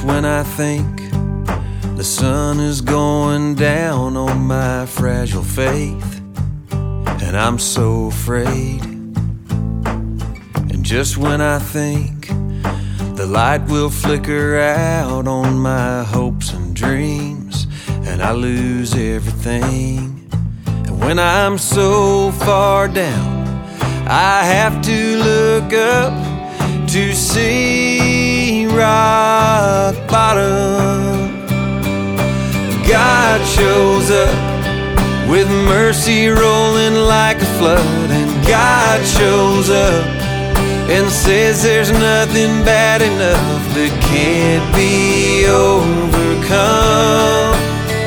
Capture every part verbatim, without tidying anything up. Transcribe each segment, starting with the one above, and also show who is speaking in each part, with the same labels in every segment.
Speaker 1: when I think the sun is going down on my fragile faith, and I'm so afraid. And just when I think the light will flicker out on my hopes and dreams, and I lose everything. And when I'm so far down, I have to look up to see rock bottom. God shows up with mercy rolling like a flood, and God shows up and says there's nothing bad enough that can't be overcome.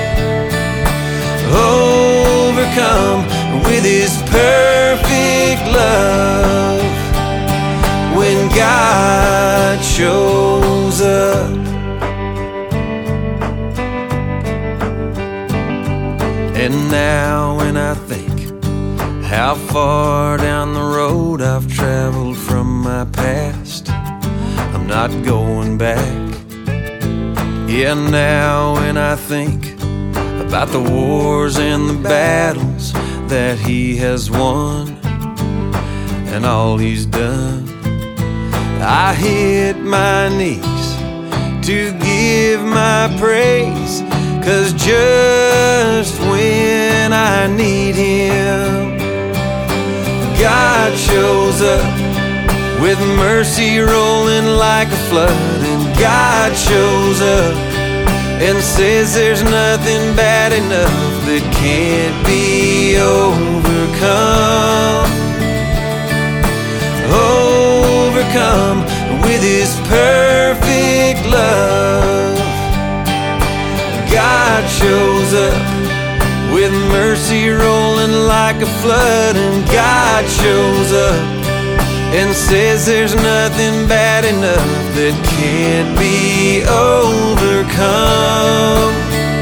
Speaker 1: Overcome with His perfect love. When God shows up. And now when I think how far down the road I've traveled from my past, I'm not going back. Yeah, now when I think about the wars and the battles that He has won and all He's done, I hit my knees to give my praise. 'Cause just when I need Him, God shows up with mercy rolling like a flood. And God shows up and says there's nothing bad enough that can't be overcome. Overcome with His perfect love. God shows up with mercy rolling like a flood. And God shows up and says there's nothing bad enough that can't be overcome.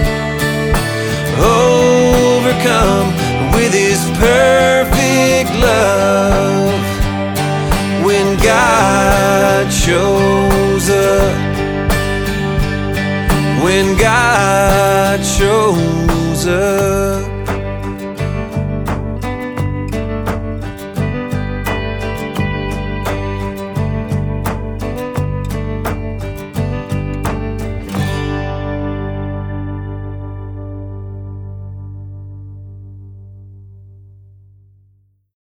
Speaker 1: Overcome with His perfect love. When God shows up. When God shows up.